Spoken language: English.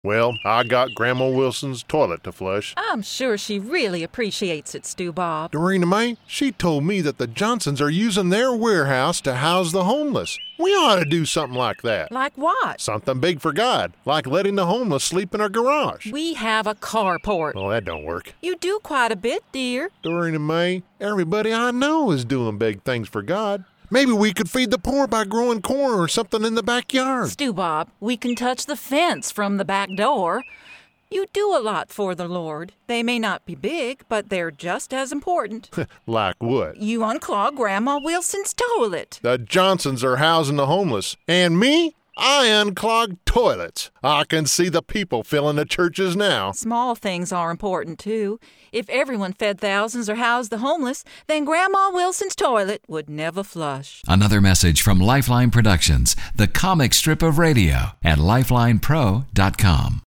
Well, I got Grandma Wilson's toilet to flush. I'm sure she really appreciates it, Stu Bob. Dorena Mae, she told me that the Johnsons are using their warehouse to house the homeless. We ought to do something like that. Like what? Something big for God, like letting the homeless sleep in our garage. We have a carport. Well, that don't work. You do quite a bit, dear. Dorena Mae, everybody I know is doing big things for God. Maybe we could feed the poor by growing corn or something in the backyard. Stu Bob, we can touch the fence from the back door. You do a lot for the Lord. They may not be big, but they're just as important. Like what? You unclog Grandma Wilson's toilet. The Johnsons are housing the homeless. And me? I unclog toilets. I can see the people filling the churches now. Small things are important, too. If everyone fed thousands or housed the homeless, then Grandma Wilson's toilet would never flush. Another message from Lifeline Productions, the comic strip of radio, at lifelinepro.com.